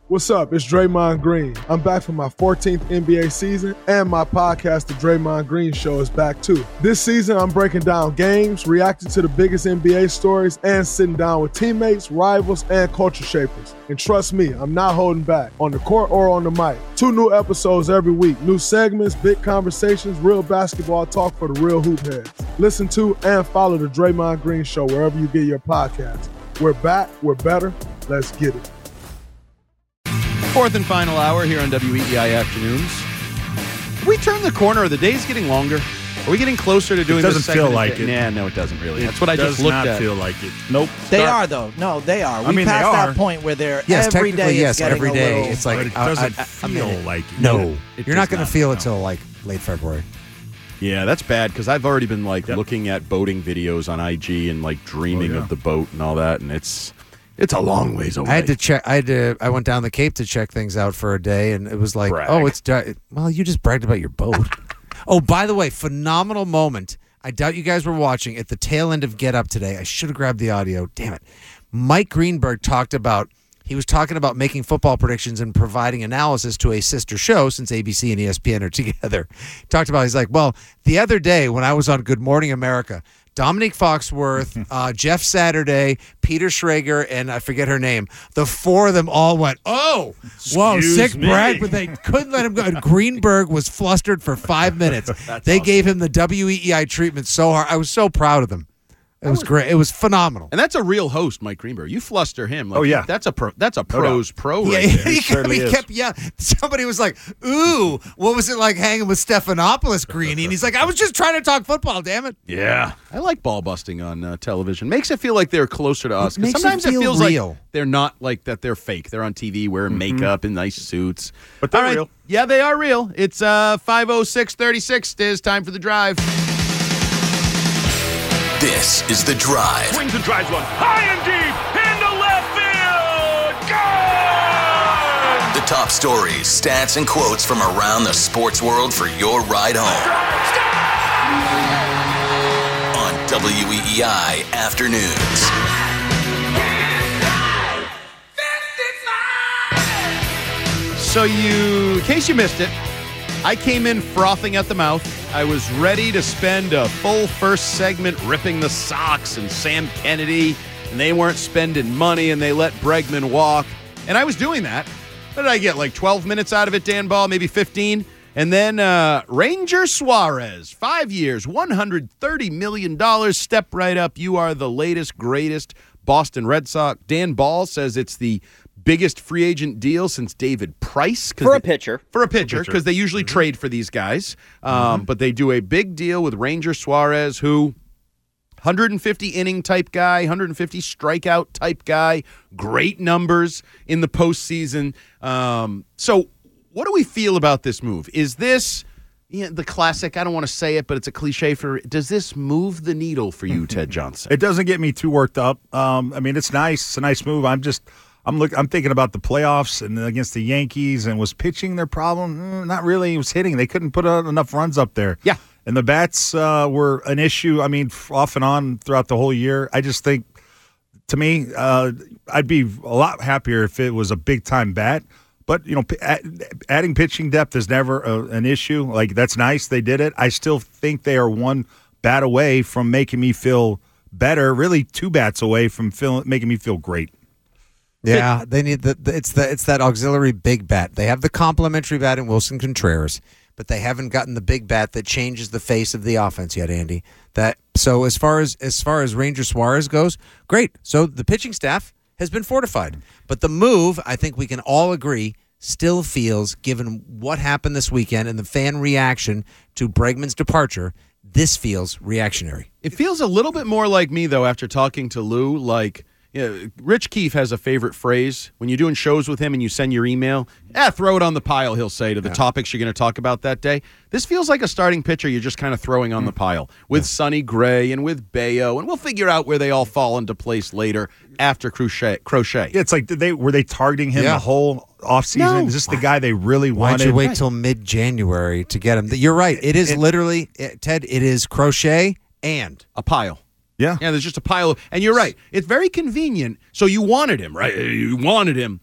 What's up? It's Draymond Green. I'm back for my 14th NBA season, and my podcast, The Draymond Green Show, is back too. This season, I'm breaking down games, reacting to the biggest NBA stories, and sitting down with teammates, rivals, and culture shapers. And trust me, I'm not holding back, on the court or on the mic. 2 new episodes every week, new segments, big conversations, real basketball talk for the real hoop heads. Listen to and follow The Draymond Green Show wherever you get your podcasts. We're back, we're better, let's get it. Fourth and final hour here on WEEI Afternoons. Have we turned the corner? Are the days getting longer? Are we getting closer to doing this? It doesn't feel like it. Nah, no, it doesn't really. That's what I just looked at. It does not feel like it. Nope. They are, though. No, they are. We passed that point where they're every day. Yes, every day. It's like it doesn't feel like it. No, you're not going to feel it till like late February. Yeah, that's bad because I've already been looking at boating videos on IG and dreaming of the boat and all that, and it's a long ways away. I had to check. I went down the Cape to check things out for a day, and it was like, well, you just bragged about your boat. Oh, by the way, phenomenal moment. I doubt you guys were watching at the tail end of Get Up today. I should have grabbed the audio. Damn it. Mike Greenberg he was talking about making football predictions and providing analysis to a sister show since ABC and ESPN are together. He's like, well, the other day when I was on Good Morning America, Dominique Foxworth, Jeff Saturday, Peter Schrager, and I forget her name. The 4 of them all went, oh, whoa, sick brag, but they couldn't let him go. And Greenberg was flustered for 5 minutes. They gave him the WEEI treatment so hard. I was so proud of them. It was great. It was phenomenal. And that's a real host, Mike Greenberg. You fluster him. That's a pro's pro right there. He kept somebody was like, ooh, what was it like hanging with Stephanopoulos, Greeny? And he's like, I was just trying to talk football, damn it. Yeah. I like ball busting on television. Makes it feel like they're closer to us. Because sometimes it feels real. like they're not like that they're fake. They're on TV wearing makeup and nice suits. But they're real. Yeah, they are real. It's 5:06:36. It is time for the drive. This is The Drive. Swings and drives one. High and deep. Into left field. Gone! The top stories, stats, and quotes from around the sports world for your ride home. On WEEI Afternoons. So in case you missed it, I came in frothing at the mouth. I was ready to spend a full first segment ripping the Sox and Sam Kennedy, and they weren't spending money, and they let Bregman walk. And I was doing that. What did I get, 12 minutes out of it, Dan Ball, maybe 15? And then Ranger Suarez, 5 years, $130 million. Step right up. You are the latest, greatest Boston Red Sox. Dan Ball says it's the biggest free agent deal since David Price. For a pitcher, because they usually trade for these guys. But they do a big deal with Ranger Suarez, who 150 inning type guy, 150 strikeout type guy, great numbers in the postseason. So what do we feel about this move? Is this the classic, I don't want to say it, but it's a cliche does this move the needle for you, Ted Johnson? It doesn't get me too worked up. It's nice. It's a nice move. I'm thinking about the playoffs and against the Yankees, and was pitching their problem? Not really. It was hitting. They couldn't put enough runs up there. Yeah. And the bats were an issue, off and on throughout the whole year. I just think, to me, I'd be a lot happier if it was a big-time bat. But, adding pitching depth is never an issue. That's nice. They did it. I still think they are one bat away from making me feel better, really 2 bats away from making me feel great. Yeah, they need it's that auxiliary big bat. They have the complimentary bat in Wilson Contreras, but they haven't gotten the big bat that changes the face of the offense yet, Andy. So as far as Ranger Suarez goes, great. So the pitching staff has been fortified. But the move, I think we can all agree, still feels, given what happened this weekend and the fan reaction to Bregman's departure, this feels reactionary. It feels a little bit more like me, though, after talking to Lou, Rich Keefe has a favorite phrase. When you're doing shows with him and you send your email, throw it on the pile, he'll say, to the topics you're going to talk about that day. This feels like a starting pitcher you're just kind of throwing on the pile with Sonny Gray and with Bayo, and we'll figure out where they all fall into place later after Crochet. Yeah, it's like, were they targeting him the whole offseason? No. Is this the guy they really wanted? Why'd you wait till mid-January to get him? You're right. It is literally, Ted, it is Crochet and a pile. Yeah. Yeah, there's just a pile of, and you're right. It's very convenient. So you wanted him, right? You wanted him.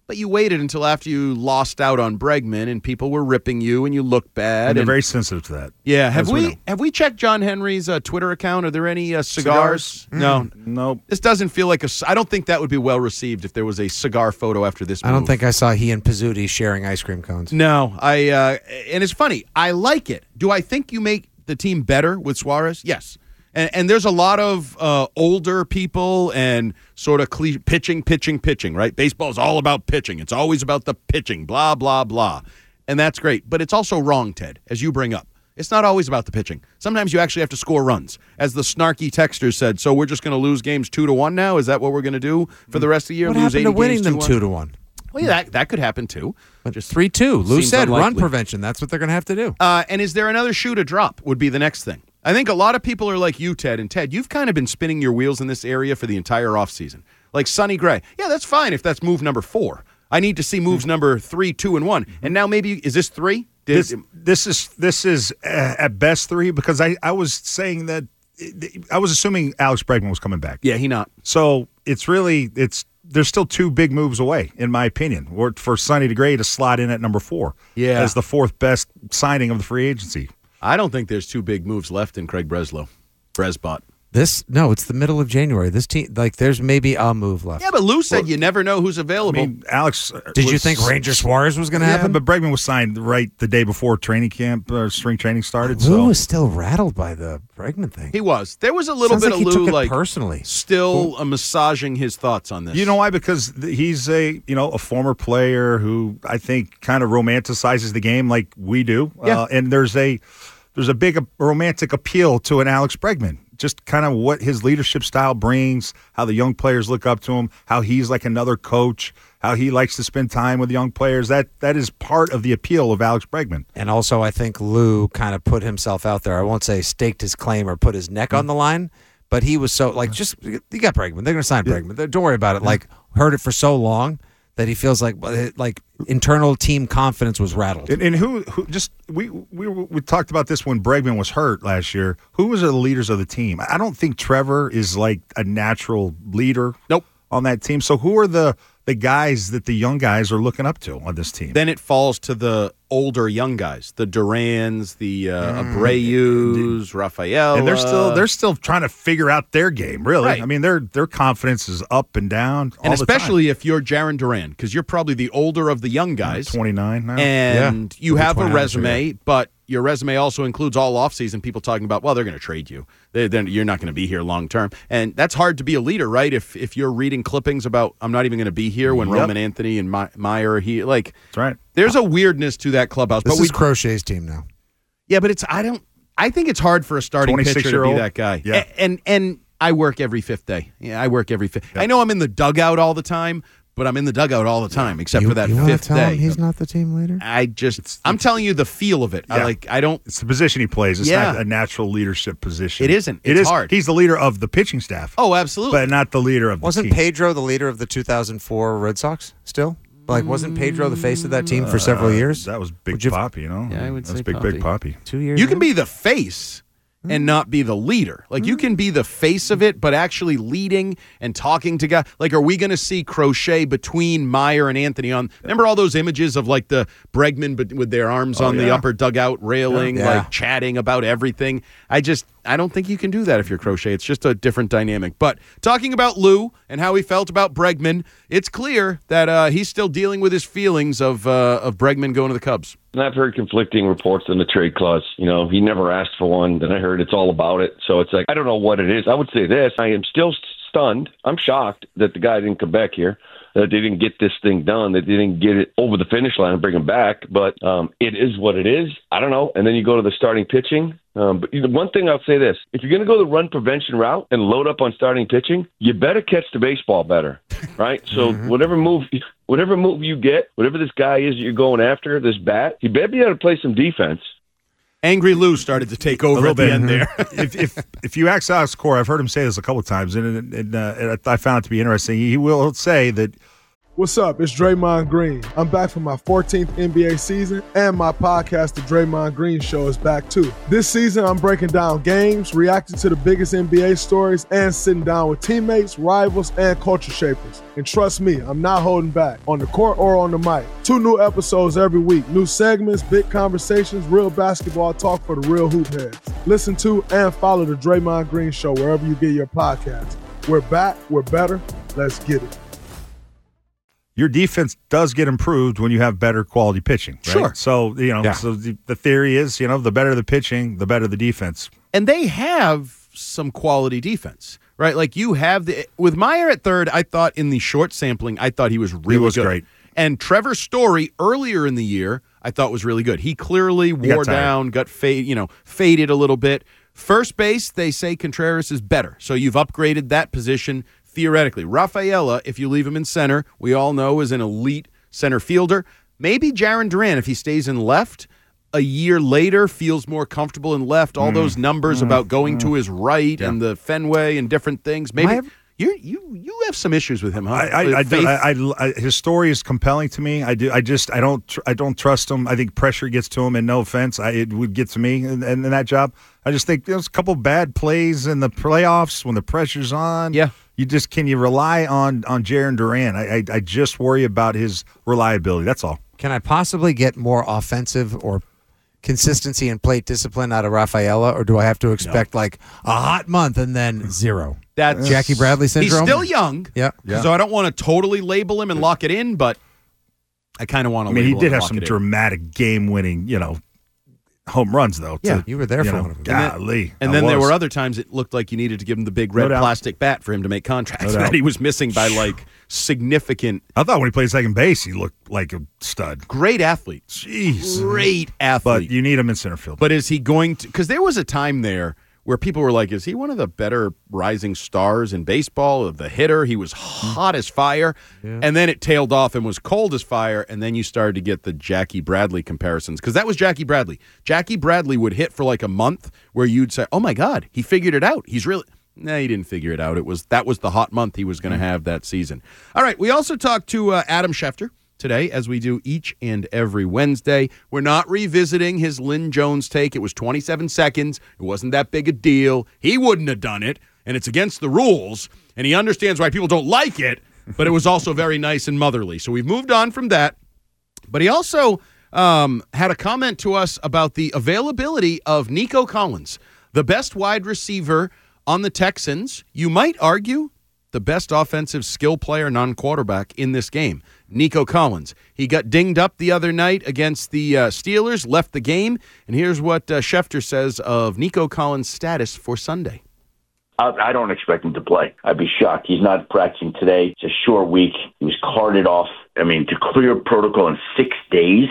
But you waited until after you lost out on Bregman and people were ripping you and you looked bad. And they're very sensitive to that. Yeah. Have we checked John Henry's Twitter account? Are there any cigars? No. This doesn't feel like I don't think that would be well received if there was a cigar photo after this move. I don't think I saw he and Pizzuti sharing ice cream cones. No. And it's funny. I like it. Do I think you make the team better with Suarez? Yes. And there's a lot of older people and sort of pitching, right? Baseball is all about pitching. It's always about the pitching, blah, blah, blah. And that's great. But it's also wrong, Ted, as you bring up. It's not always about the pitching. Sometimes you actually have to score runs. As the snarky texter said, so we're just going to lose games 2-1 now? Is that what we're going to do for the rest of the year? What lose happened 80 to winning games, them 2-1? Well, yeah, that could happen too. But just 3-2. Lou said run prevention. That's what they're going to have to do. And is there another shoe to drop would be the next thing. I think a lot of people are like you, Ted. And Ted, you've kind of been spinning your wheels in this area for the entire offseason. Like Sonny Gray. Yeah, that's fine if that's move number 4. I need to see moves number 3, 2, and 1. And now maybe, is this 3? This is at best 3 because I was saying that I was assuming Alex Bregman was coming back. Yeah, he not. So there's still 2 big moves away, in my opinion, or for Sonny Gray to slot in at number 4 as the 4th best signing of the free agency. I don't think there's 2 big moves left in Craig Breslow. Bresbot. It's the middle of January. This team, there's maybe a move left. Yeah, but Lou said you never know who's available. I mean, Alex, did you think Ranger Suarez was going to happen? But Bregman was signed right the day before training camp, spring training started. Lou was still rattled by the Bregman thing. He was. There was a little bit of Lou, personally, still massaging his thoughts on this. You know why? Because he's a former player who I think kind of romanticizes the game like we do. Yeah. And there's a big romantic appeal to an Alex Bregman. Just kind of what his leadership style brings, how the young players look up to him, how he's like another coach, how he likes to spend time with young players. That is part of the appeal of Alex Bregman. And also I think Lou kind of put himself out there. I won't say staked his claim or put his neck on the line, but he was so you got Bregman. They're going to sign Bregman. Don't worry about it. Heard it for so long that he feels like internal team confidence was rattled. And who just we talked about this when Bregman was hurt last year. Who was the leaders of the team? I don't think Trevor is like a natural leader. Nope. On that team. So who are the guys that the young guys are looking up to on this team? Then it falls to the older young guys, the Durans, the Abreu's, Rafael, and they're still trying to figure out their game. Really, right. I mean, their confidence is up and down, and especially if you're Jarren Duran, because you're probably the older of the young guys, 29 now, and you have a resume, but your resume also includes all offseason people talking about, well, they're going to trade you. Then you're not going to be here long term. And that's hard to be a leader, right? If you're reading clippings about, I'm not even going to be here when Roman Anthony and Meyer are here. That's right. There's a weirdness to that clubhouse. This is Crochet's team now. Yeah, but I think it's hard for a starting pitcher to be that guy. Yeah. And I work every 5th day. Yeah, I work every 5th. Yeah. I know I'm in the dugout all the time, but I'm in the dugout all the time, except for that 5th day. He's not the team leader? I'm telling you the feel of it. Yeah. It's the position he plays. It's not a natural leadership position. It isn't. It's hard. He's the leader of the pitching staff. Oh, absolutely. But not the leader of the team. Wasn't Pedro the leader of the 2004 Red Sox still? Wasn't Pedro the face of that team for several years? That was Big Papi, Yeah, I would say Big Papi. 2 years. You can be the face and not be the leader. You can be the face of it, but actually leading and talking to guys. Are we going to see Crochet between Meyer and Anthony on? Remember all those images of the Bregman with their arms on the upper dugout railing, chatting about everything? I don't think you can do that if you're Crochet. It's just a different dynamic. But talking about Lou and how he felt about Bregman, it's clear that he's still dealing with his feelings of Bregman going to the Cubs. And I've heard conflicting reports on the trade clause. He never asked for one. Then I heard it's all about it. So it's I don't know what it is. I would say this. I am still stunned. I'm shocked that the guy didn't come back here. That they didn't get this thing done. That they didn't get it over the finish line and bring him back. But it is what it is. I don't know. And then you go to the starting pitching. But one thing I'll say this. If you're going to go the run prevention route and load up on starting pitching, you better catch the baseball better, right? So whatever move you get, whatever this guy is that you're going after, this bat, you better be able to play some defense. Angry Lou started to take over at the end there. if you ask Alex Cora, I've heard him say this a couple of times, and I found it to be interesting. He will say that What's up? It's Draymond Green. I'm back for my 14th NBA season, and my podcast, The Draymond Green Show, is back too. This season, I'm breaking down games, reacting to the biggest NBA stories, and sitting down with teammates, rivals, and culture shapers. And trust me, I'm not holding back, on the court or on the mic. 2 new episodes every week, new segments, big conversations, real basketball talk for the real hoop heads. Listen to and follow The Draymond Green Show wherever you get your podcasts. We're back, we're better, let's get it. Your defense does get improved when you have better quality pitching, right? Sure. So, so the theory is, the better the pitching, the better the defense. And they have some quality defense, right? Like you have with Meyer at third, I thought in the short sampling, I thought he was really good. Great. And Trevor Story earlier in the year, I thought was really good. He clearly wore down, got faded a little bit. First base, they say Contreras is better. So you've upgraded that position theoretically. Rafaela, if you leave him in center, we all know is an elite center fielder. Maybe Jarren Duran, if he stays in left, a year later feels more comfortable in left. All those numbers about going to his right and the Fenway and different things. Maybe you have some issues with him, huh? His story is compelling to me. I don't trust him. I think pressure gets to him, and no offense, it would get to me in that job. I just think there's a couple bad plays in the playoffs when the pressure's on. Yeah. Can you rely on Jarren Duran? I just worry about his reliability. That's all. Can I possibly get more offensive or consistency and plate discipline out of Rafaela, or do I have to expect like a hot month and then zero? That's Jackie Bradley syndrome. He's still young. Yeah. So I don't want to totally label him and lock it in, but I kind of want to label him. He did have some dramatic game-winning, home runs, though. You were there for one of them. Golly. And then there were other times it looked like you needed to give him the big red plastic bat for him to make contracts that he was missing by significant. I thought when he played second base, he looked like a stud. Great athlete. Jeez. Great athlete. But you need him in center field. But is he going to – because there was a time there where people were like, is he one of the better rising stars in baseball, the hitter? He was hot as fire, and then it tailed off and was cold as fire, and then you started to get the Jackie Bradley comparisons, because that was Jackie Bradley. Jackie Bradley would hit for like a month where you'd say, oh, my God, he figured it out. He's really – no, he didn't figure it out. That was the hot month he was going to have that season. All right, we also talked to Adam Schefter today, as we do each and every Wednesday. We're not revisiting his Lynn Jones take. It was 27 seconds. It wasn't that big a deal. He wouldn't have done it, and it's against the rules, and he understands why people don't like it, but it was also very nice and motherly. So we've moved on from that. But he also had a comment to us about the availability of Nico Collins, the best wide receiver on the Texans. You might argue the best offensive skill player, non-quarterback in this game, Nico Collins. He got dinged up the other night against the Steelers, left the game, and here's what Schefter says of Nico Collins' status for Sunday. I don't expect him to play. I'd be shocked. He's not practicing today. It's a short week. He was carted off. To clear protocol in 6 days,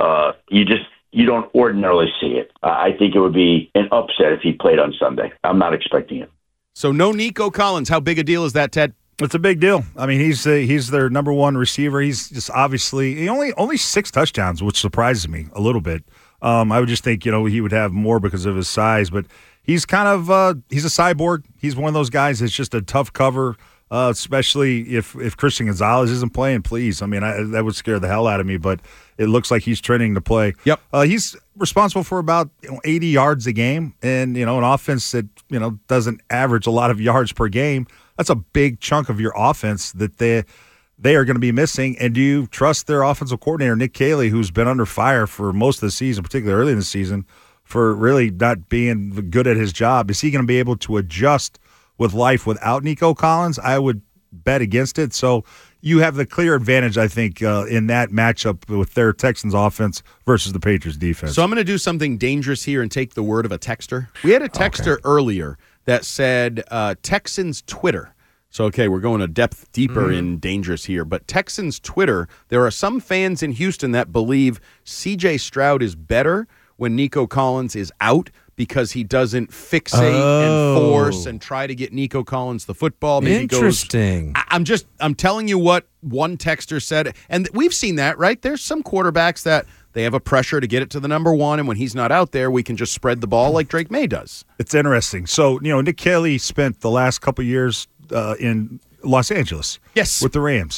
you don't ordinarily see it. I think it would be an upset if he played on Sunday. I'm not expecting it. So no Nico Collins. How big a deal is that, Ted? It's a big deal. He's their number one receiver. He's just obviously only 6 touchdowns, which surprises me a little bit. I would just think he would have more because of his size, but he's kind of he's a cyborg. He's one of those guys that's just a tough cover, especially if Christian Gonzalez isn't playing. Please, that would scare the hell out of me. But it looks like he's trending to play. Yep. He's responsible for about 80 yards a game, and an offense that doesn't average a lot of yards per game. That's a big chunk of your offense that they are going to be missing. And do you trust their offensive coordinator, Nick Caley, who's been under fire for most of the season, particularly early in the season, for really not being good at his job? Is he going to be able to adjust with life without Nico Collins? I would bet against it. So you have the clear advantage, I think, in that matchup with their Texans offense versus the Patriots defense. So I'm going to do something dangerous here and take the word of a texter. We had a texter earlier that said Texans Twitter. So, okay, we're going a depth deeper in dangerous here. But Texans Twitter, there are some fans in Houston that believe C.J. Stroud is better when Nico Collins is out because he doesn't fixate and force and try to get Nico Collins the football. Maybe interesting. I'm telling you what one texter said. And we've seen that, right? There's some quarterbacks that they have a pressure to get it to the number one, and when he's not out there, we can just spread the ball like Drake May does. It's interesting. So, Nick Caley spent the last couple years in Los Angeles with the Rams.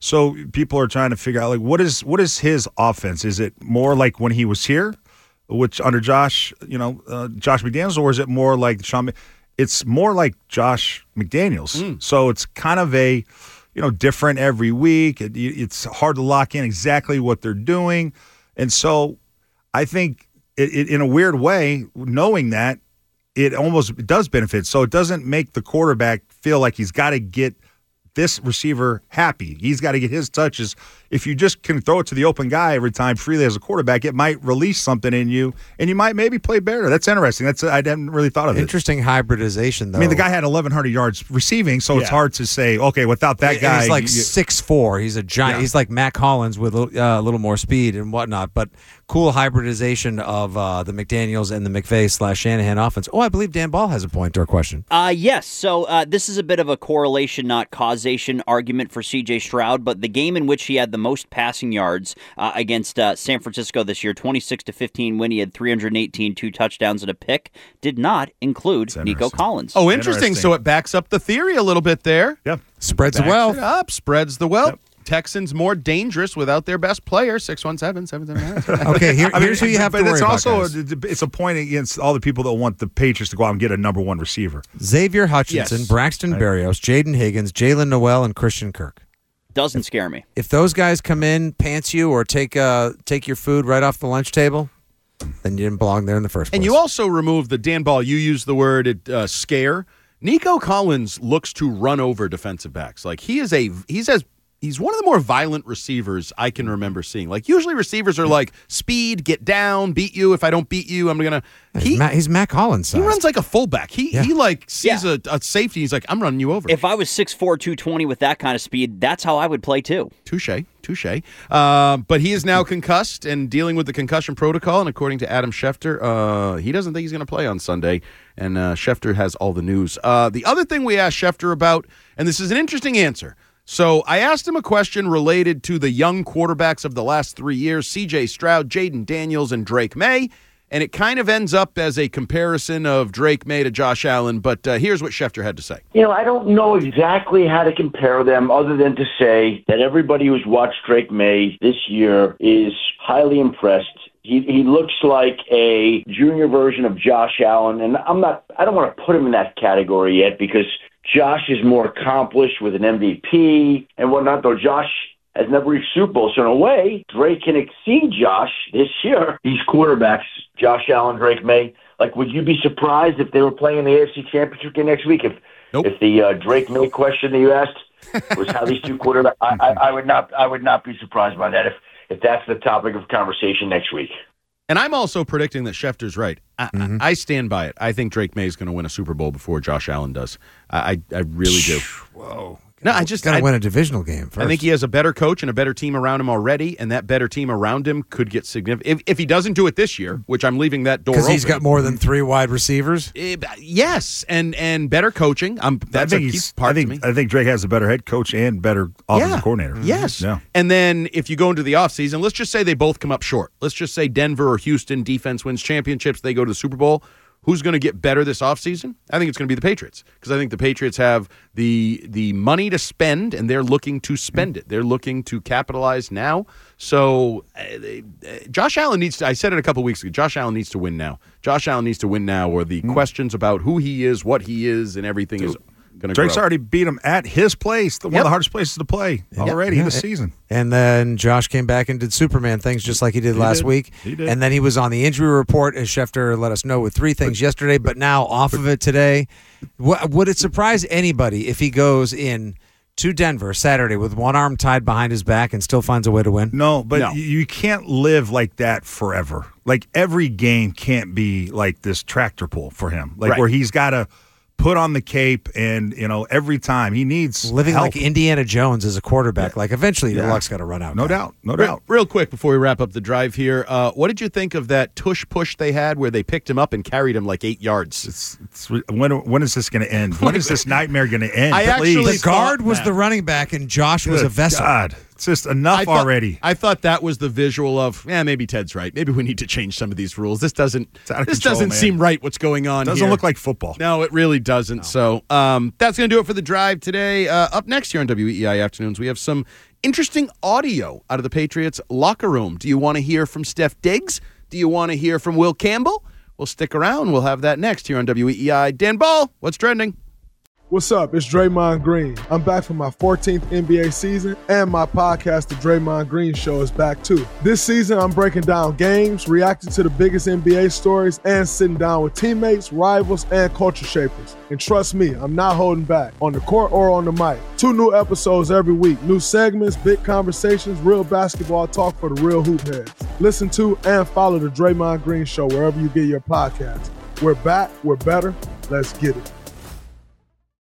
So people are trying to figure out, like, what is his offense? Is it more like when he was here, which under Josh McDaniels, or is it more like Sean? It's more like Josh McDaniels. So it's kind of a, different every week. It's hard to lock in exactly what they're doing. And so I think it in a weird way, knowing that, it almost does benefit. So it doesn't make the quarterback feel like he's got to get this receiver happy. He's got to get his touches. If you just can throw it to the open guy every time freely as a quarterback, it might release something in you, and you might maybe play better. That's interesting. I hadn't really thought of it. Interesting hybridization, though. I mean, the guy had 1,100 yards receiving, so it's hard to say, okay, without that guy. He's like 6'4". He's a giant. Yeah. He's like Matt Collins with a little more speed and whatnot, but cool hybridization of the McDaniels and the McVay/Shanahan offense. Oh, I believe Dan Ball has a point or a question. Yes. So this is a bit of a correlation, not causation argument for C.J. Stroud, but the game in which he had the most passing yards against San Francisco this year, 26-15 win, he had 318, 2 touchdowns and a pick, did not include Nico Collins. Oh, interesting. So it backs up the theory a little bit there. Yep. Spreads the wealth. Spreads the wealth. Yep. Texans more dangerous without their best player. 617-779. Okay, here's who you have to worry about. But it's also it's a point against all the people that want the Patriots to go out and get a number one receiver. Xavier Hutchinson, Braxton Berrios, Jaden Higgins, Jalen Noel, and Christian Kirk. Doesn't scare me. If those guys come in, pants you, or take your food right off the lunch table, then you didn't belong there in the first place. And you also remove the Dan Ball. You used the word scare. Nico Collins looks to run over defensive backs. Like he's one of the more violent receivers I can remember seeing. Like usually receivers are like speed, get down, beat you. If I don't beat you, I'm gonna. He's Matt Collins. He runs like a fullback. He like sees a safety. He's like, I'm running you over. If I was 6'4", 220 with that kind of speed, that's how I would play too. Touche. But he is now concussed and dealing with the concussion protocol. And according to Adam Schefter, he doesn't think he's going to play on Sunday. And Schefter has all the news. The other thing we asked Schefter about, and this is an interesting answer. So I asked him a question related to the young quarterbacks of the last 3 years, C.J. Stroud, Jaden Daniels, and Drake May, and it kind of ends up as a comparison of Drake May to Josh Allen, but here's what Schefter had to say. I don't know exactly how to compare them other than to say that everybody who's watched Drake May this year is highly impressed. He looks like a junior version of Josh Allen, and I don't want to put him in that category yet because Josh is more accomplished with an MVP and whatnot, though Josh has never reached Super Bowl. So in a way, Drake can exceed Josh this year. These quarterbacks, Josh Allen, Drake May, like, would you be surprised if they were playing in the AFC Championship game next week? If the Drake May question that you asked was how these two quarterbacks, I would not be surprised by that if that's the topic of conversation next week. And I'm also predicting that Schefter's right. I stand by it. I think Drake May is going to win a Super Bowl before Josh Allen does. I really do. Whoa. No, I just got to win a divisional game first. I think he has a better coach and a better team around him already, and that better team around him could get significant. If he doesn't do it this year, which I'm leaving that door open. Because he's got more than 3 wide receivers? Yes, and better coaching. That's a key part to me. I think Drake has a better head coach and better offensive coordinator. Yes. Yeah. And then if you go into the offseason, let's just say they both come up short. Let's just say Denver or Houston defense wins championships, they go to the Super Bowl. Who's going to get better this offseason? I think it's going to be the Patriots because I think the Patriots have the money to spend, and they're looking to spend it. They're looking to capitalize now. So Josh Allen needs to – I said it a couple weeks ago. Josh Allen needs to win now. Josh Allen needs to win now, or the questions about who he is, what he is, and everything is – Drake's already beat him at his place, one of the hardest places to play already this season. And then Josh came back and did Superman things just like he did last week. He did. And then he was on the injury report, as Schefter let us know, with 3 things yesterday, but now off of it today. Would it surprise anybody if he goes in to Denver Saturday with one arm tied behind his back and still finds a way to win? No, but you can't live like that forever. Like every game can't be like this tractor pull for him, where he's got to put on the cape, and every time he needs living help. Like Indiana Jones as a quarterback. Like eventually, your luck's got to run out. No doubt. Real quick before we wrap up the drive here, what did you think of that tush push they had where they picked him up and carried him like 8 yards? When is this going to end? When is this nightmare going to end? The guard was the running back, and Josh was a vessel. God, It's just enough already. I thought that was the visual of, maybe Ted's right. Maybe we need to change some of these rules. This doesn't seem right what's going on here. Doesn't look like football. No, it really doesn't. No. So that's going to do it for the drive today. Up next here on WEEI Afternoons, we have some interesting audio out of the Patriots locker room. Do you want to hear from Steph Diggs? Do you want to hear from Will Campbell? Well, stick around. We'll have that next here on WEEI. Dan Ball, what's trending? What's up? It's Draymond Green. I'm back for my 14th NBA season, and my podcast, The Draymond Green Show, is back too. This season, I'm breaking down games, reacting to the biggest NBA stories, and sitting down with teammates, rivals, and culture shapers. And trust me, I'm not holding back, on the court or on the mic. 2 new episodes every week, new segments, big conversations, real basketball talk for the real hoop heads. Listen to and follow The Draymond Green Show wherever you get your podcasts. We're back, we're better, let's get it.